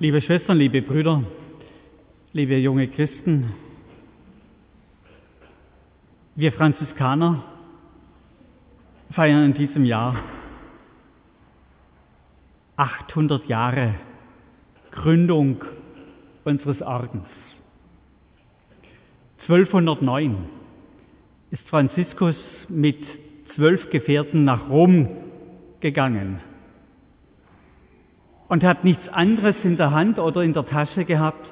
Liebe Schwestern, liebe Brüder, liebe junge Christen, wir Franziskaner feiern in diesem Jahr 800 Jahre Gründung unseres Ordens. 1209 ist Franziskus mit 12 Gefährten nach Rom gegangen und hat nichts anderes in der Hand oder in der Tasche gehabt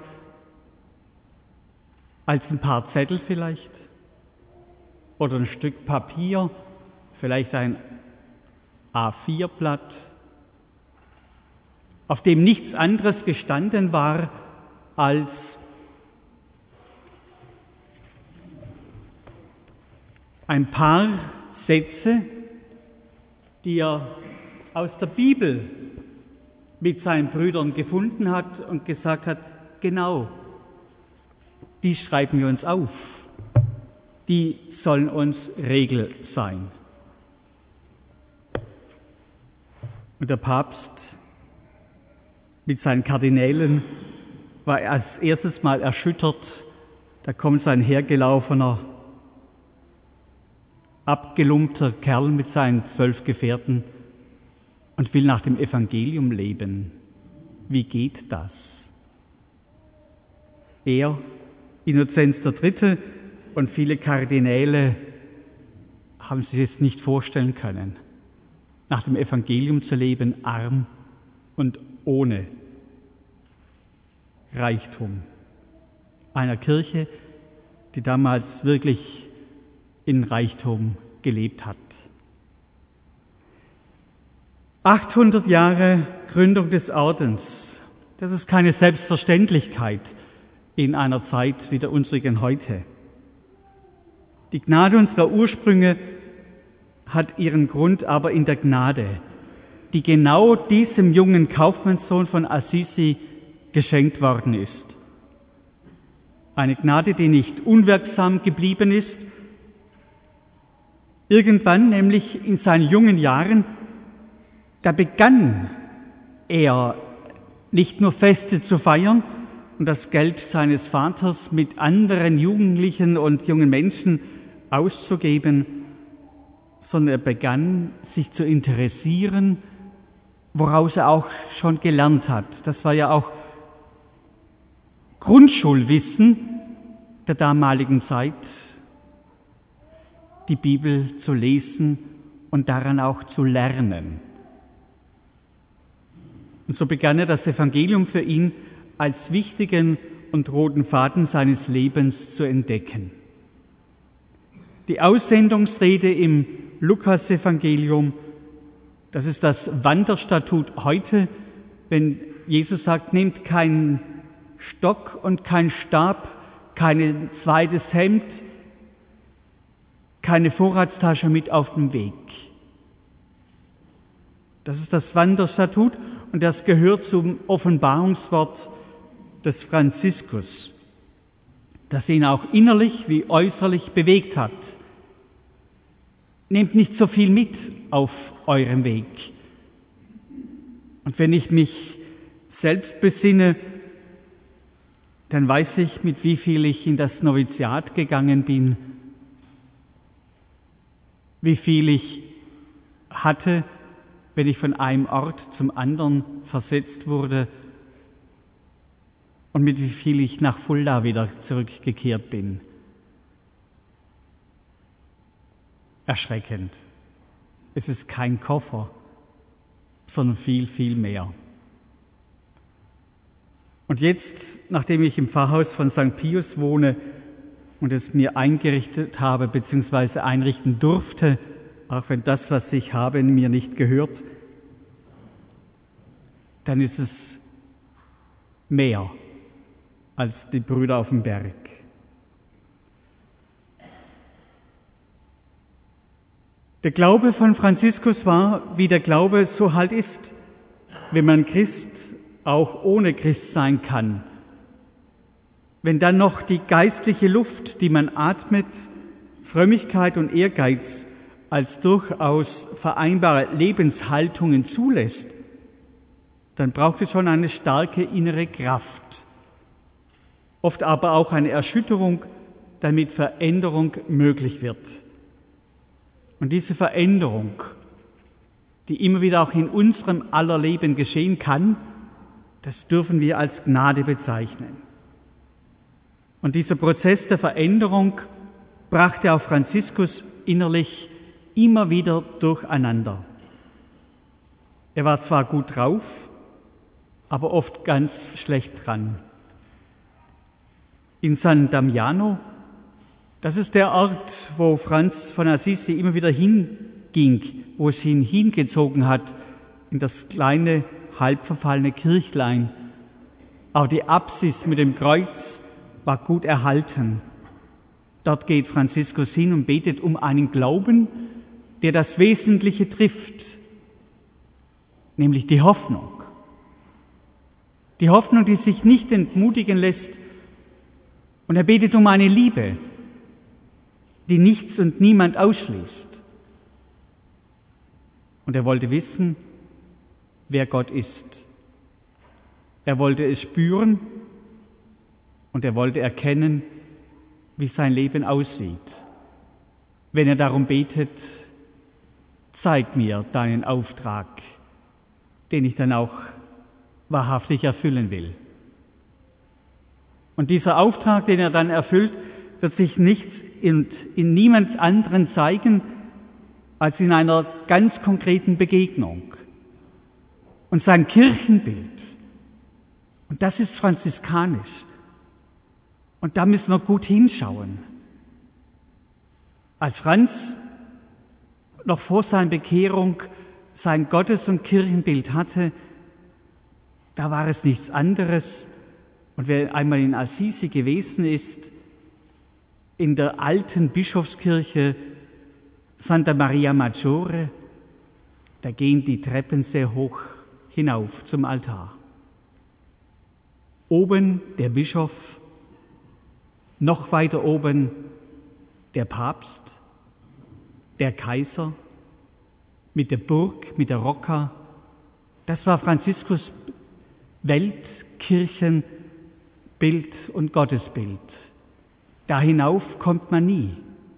als ein paar Zettel vielleicht oder ein Stück Papier, vielleicht ein A4-Blatt, auf dem nichts anderes gestanden war als ein paar Sätze, die er aus der Bibel mit seinen Brüdern gefunden hat und gesagt hat, genau, die schreiben wir uns auf, die sollen uns Regel sein. Und der Papst mit seinen Kardinälen war als erstes Mal erschüttert. Da kommt sein hergelaufener, abgelumpter Kerl mit seinen 12 Gefährten und will nach dem Evangelium leben. Wie geht das? Er, Innozenz III. Und viele Kardinäle haben sich es nicht vorstellen können, nach dem Evangelium zu leben, arm und ohne Reichtum. Einer Kirche, die damals wirklich in Reichtum gelebt hat. 800 Jahre Gründung des Ordens, das ist keine Selbstverständlichkeit in einer Zeit wie der unsrigen heute. Die Gnade unserer Ursprünge hat ihren Grund aber in der Gnade, die genau diesem jungen Kaufmannssohn von Assisi geschenkt worden ist. Eine Gnade, die nicht unwirksam geblieben ist. Irgendwann, nämlich in seinen jungen Jahren, da begann er nicht nur Feste zu feiern und das Geld seines Vaters mit anderen Jugendlichen und jungen Menschen auszugeben, sondern er begann sich zu interessieren, woraus er auch schon gelernt hat. Das war ja auch Grundschulwissen der damaligen Zeit, die Bibel zu lesen und daran auch zu lernen. Und so begann er das Evangelium für ihn als wichtigen und roten Faden seines Lebens zu entdecken. Die Aussendungsrede im Lukas-Evangelium, das ist das Wanderstatut heute, wenn Jesus sagt, nehmt keinen Stock und keinen Stab, kein zweites Hemd, keine Vorratstasche mit auf dem Weg. Das ist das Wanderstatut und das gehört zum Offenbarungswort des Franziskus, das ihn auch innerlich wie äußerlich bewegt hat. Nehmt nicht so viel mit auf eurem Weg. Und wenn ich mich selbst besinne, dann weiß ich, mit wie viel ich in das Noviziat gegangen bin, wie viel ich hatte, wenn ich von einem Ort zum anderen versetzt wurde und mit wie viel ich nach Fulda wieder zurückgekehrt bin. Erschreckend. Es ist kein Koffer, sondern viel, viel mehr. Und jetzt, nachdem ich im Pfarrhaus von St. Pius wohne und es mir eingerichtet habe bzw. einrichten durfte, auch wenn das, was ich habe, mir nicht gehört, dann ist es mehr als die Brüder auf dem Berg. Der Glaube von Franziskus war, wie der Glaube so halt ist, wenn man Christ auch ohne Christ sein kann. Wenn dann noch die geistliche Luft, die man atmet, Frömmigkeit und Ehrgeiz als durchaus vereinbare Lebenshaltungen zulässt, dann braucht es schon eine starke innere Kraft. Oft aber auch eine Erschütterung, damit Veränderung möglich wird. Und diese Veränderung, die immer wieder auch in unserem aller Leben geschehen kann, das dürfen wir als Gnade bezeichnen. Und dieser Prozess der Veränderung brachte auch Franziskus innerlich immer wieder durcheinander. Er war zwar gut drauf, aber oft ganz schlecht dran. In San Damiano, das ist der Ort, wo Franz von Assisi immer wieder hinging, wo es ihn hingezogen hat, in das kleine, halb verfallene Kirchlein. Aber die Apsis mit dem Kreuz war gut erhalten. Dort geht Franziskus hin und betet um einen Glauben, der das Wesentliche trifft, nämlich die Hoffnung. Die Hoffnung, die sich nicht entmutigen lässt. Und er betet um eine Liebe, die nichts und niemand ausschließt. Und er wollte wissen, wer Gott ist. Er wollte es spüren und er wollte erkennen, wie sein Leben aussieht. Wenn er darum betet, zeig mir deinen Auftrag, den ich dann auch wahrhaftig erfüllen will. Und dieser Auftrag, den er dann erfüllt, wird sich nicht in niemand anderen zeigen, als in einer ganz konkreten Begegnung. Und sein Kirchenbild, und das ist franziskanisch, und da müssen wir gut hinschauen. Als Franz noch vor seiner Bekehrung sein Gottes- und Kirchenbild hatte, da war es nichts anderes. Und wer einmal in Assisi gewesen ist, in der alten Bischofskirche Santa Maria Maggiore, da gehen die Treppen sehr hoch hinauf zum Altar. Oben der Bischof, noch weiter oben der Papst, der Kaiser, mit der Burg, mit der Rocca. Das war Franziskus Welt-, Kirchen-, Bild und Gottesbild. Da hinauf kommt man nie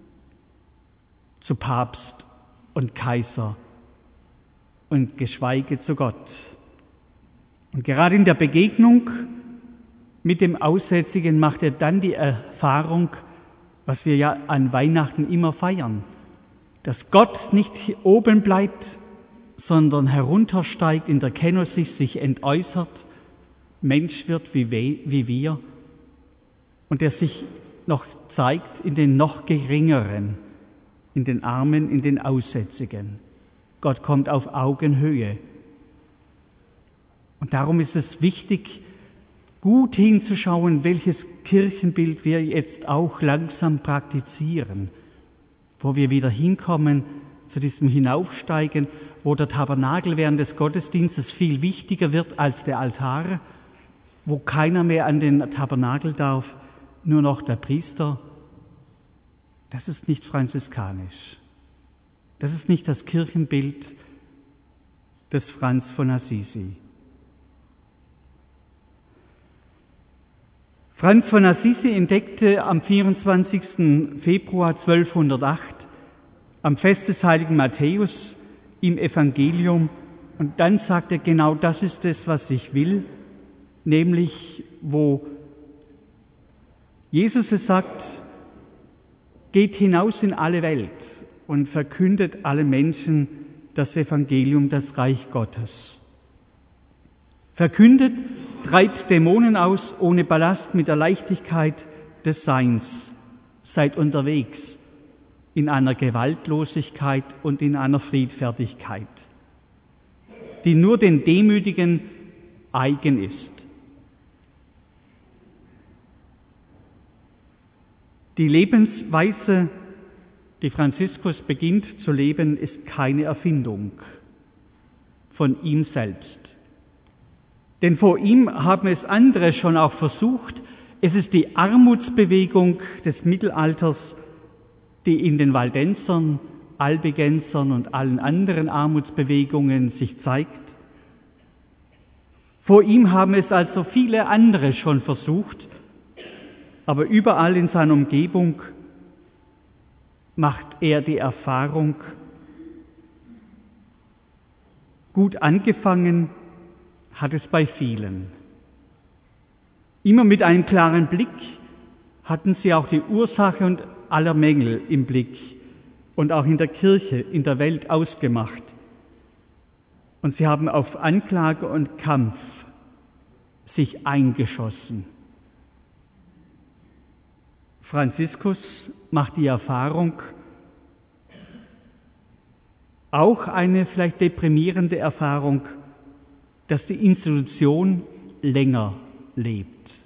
zu Papst und Kaiser und geschweige zu Gott. Und gerade in der Begegnung mit dem Aussätzigen macht er dann die Erfahrung, was wir ja an Weihnachten immer feiern, dass Gott nicht hier oben bleibt, sondern heruntersteigt in der Kenosis, sich entäußert, Mensch wird wie wir und der sich noch zeigt in den noch geringeren, in den Armen, in den Aussätzigen. Gott kommt auf Augenhöhe. Und darum ist es wichtig, gut hinzuschauen, welches Kirchenbild wir jetzt auch langsam praktizieren, wo wir wieder hinkommen zu diesem Hinaufsteigen, wo der Tabernakel während des Gottesdienstes viel wichtiger wird als der Altar, wo keiner mehr an den Tabernakel darf, nur noch der Priester. Das ist nicht franziskanisch. Das ist nicht das Kirchenbild des Franz von Assisi. Franz von Assisi entdeckte am 24. Februar 1208 am Fest des heiligen Matthäus im Evangelium, und dann sagt er, genau das ist es, was ich will, nämlich wo Jesus es sagt, geht hinaus in alle Welt und verkündet allen Menschen das Evangelium, das Reich Gottes. Verkündet, treibt Dämonen aus ohne Ballast mit der Leichtigkeit des Seins. Seid unterwegs in einer Gewaltlosigkeit und in einer Friedfertigkeit, die nur den Demütigen eigen ist. Die Lebensweise, die Franziskus beginnt zu leben, ist keine Erfindung von ihm selbst. Denn vor ihm haben es andere schon auch versucht. Es ist die Armutsbewegung des Mittelalters, die in den Waldensern, Albigensern und allen anderen Armutsbewegungen sich zeigt. Vor ihm haben es also viele andere schon versucht, aber überall in seiner Umgebung macht er die Erfahrung, gut angefangen hat es bei vielen. Immer mit einem klaren Blick hatten sie auch die Ursache und aller Mängel im Blick und auch in der Kirche, in der Welt ausgemacht. Und sie haben auf Anklage und Kampf sich eingeschossen. Franziskus macht die Erfahrung, auch eine vielleicht deprimierende Erfahrung, dass die Institution länger lebt.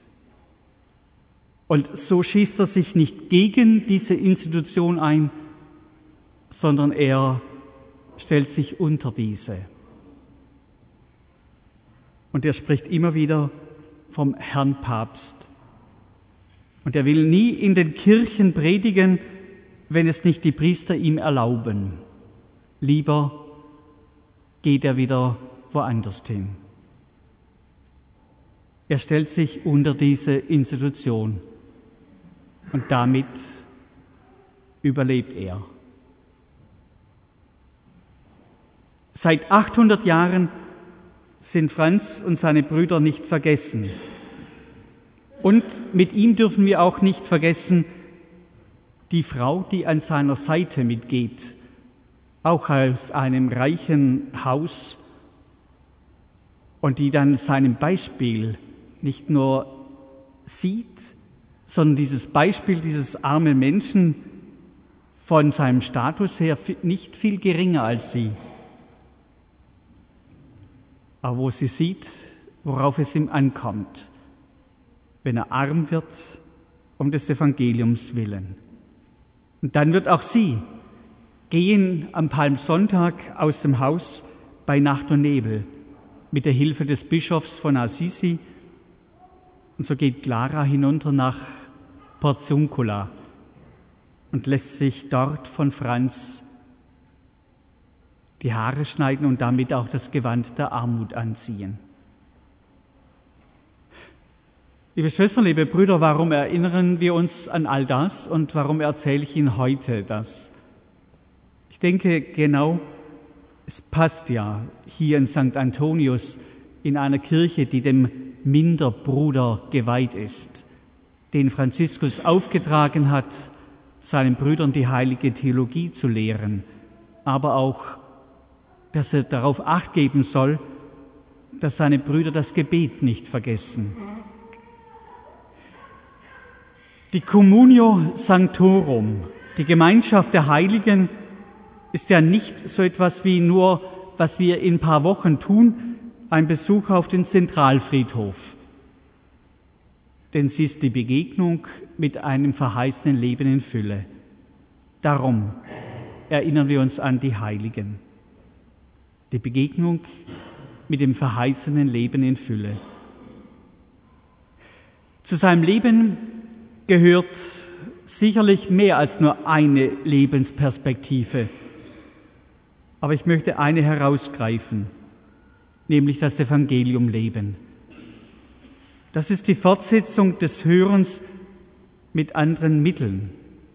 Und so schießt er sich nicht gegen diese Institution ein, sondern er stellt sich unter diese. Und er spricht immer wieder vom Herrn Papst. Und er will nie in den Kirchen predigen, wenn es nicht die Priester ihm erlauben. Lieber geht er wieder woanders hin. Er stellt sich unter diese Institution und damit überlebt er. Seit 800 Jahren sind Franz und seine Brüder nicht vergessen. Und mit ihm dürfen wir auch nicht vergessen, die Frau, die an seiner Seite mitgeht, auch aus einem reichen Haus und die dann seinem Beispiel nicht nur sieht, sondern dieses Beispiel dieses armen Menschen von seinem Status her nicht viel geringer als sie. Aber wo sie sieht, worauf es ihm ankommt, wenn er arm wird, um des Evangeliums willen. Und dann wird auch sie gehen am Palmsonntag aus dem Haus bei Nacht und Nebel mit der Hilfe des Bischofs von Assisi. Und so geht Clara hinunter nach Portiuncula und lässt sich dort von Franz die Haare schneiden und damit auch das Gewand der Armut anziehen. Liebe Schwestern, liebe Brüder, warum erinnern wir uns an all das und warum erzähle ich Ihnen heute das? Ich denke genau, es passt ja hier in St. Antonius in einer Kirche, die dem Minderbruder geweiht ist, den Franziskus aufgetragen hat, seinen Brüdern die heilige Theologie zu lehren, aber auch, dass er darauf Acht geben soll, dass seine Brüder das Gebet nicht vergessen. Die Communio Sanctorum, die Gemeinschaft der Heiligen, ist ja nicht so etwas wie nur, was wir in ein paar Wochen tun, ein Besuch auf den Zentralfriedhof. Denn sie ist die Begegnung mit einem verheißenen Leben in Fülle. Darum erinnern wir uns an die Heiligen. Die Begegnung mit dem verheißenen Leben in Fülle. Zu seinem Leben gehört sicherlich mehr als nur eine Lebensperspektive. Aber ich möchte eine herausgreifen, nämlich das Evangelium leben. Das ist die Fortsetzung des Hörens mit anderen Mitteln.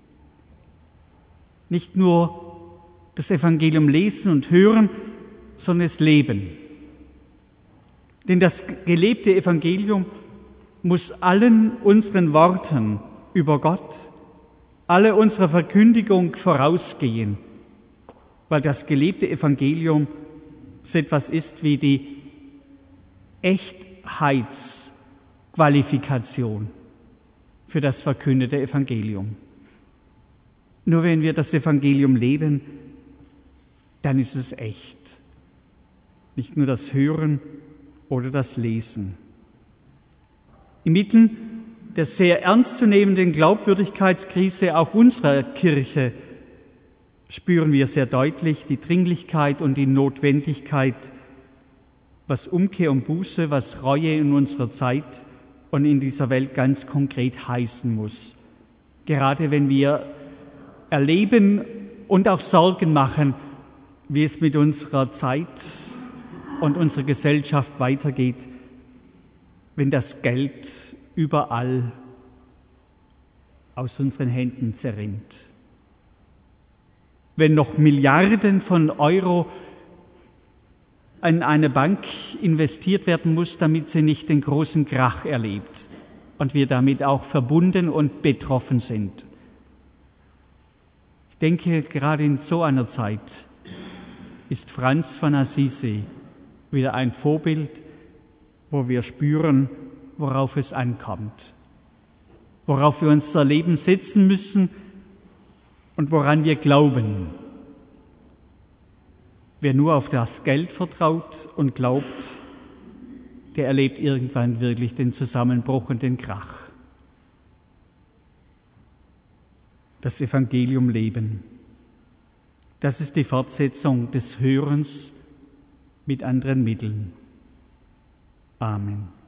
Nicht nur das Evangelium lesen und hören, sondern es leben. Denn das gelebte Evangelium muss allen unseren Worten über Gott, alle unserer Verkündigung vorausgehen, weil das gelebte Evangelium so etwas ist wie die Echtheitsqualifikation für das verkündete Evangelium. Nur wenn wir das Evangelium leben, dann ist es echt. Nicht nur das Hören oder das Lesen. Inmitten der sehr ernstzunehmenden Glaubwürdigkeitskrise auch unserer Kirche spüren wir sehr deutlich die Dringlichkeit und die Notwendigkeit, was Umkehr und Buße, was Reue in unserer Zeit und in dieser Welt ganz konkret heißen muss. Gerade wenn wir erleben und auch Sorgen machen, wie es mit unserer Zeit und unserer Gesellschaft weitergeht, wenn das Geld überall aus unseren Händen zerrinnt. Wenn noch Milliarden von Euro an eine Bank investiert werden muss, damit sie nicht den großen Krach erlebt und wir damit auch verbunden und betroffen sind. Ich denke, gerade in so einer Zeit ist Franz von Assisi wieder ein Vorbild, wo wir spüren, worauf es ankommt, worauf wir unser Leben setzen müssen und woran wir glauben. Wer nur auf das Geld vertraut und glaubt, der erlebt irgendwann wirklich den Zusammenbruch und den Krach. Das Evangelium leben. Das ist die Fortsetzung des Hörens mit anderen Mitteln. Amen.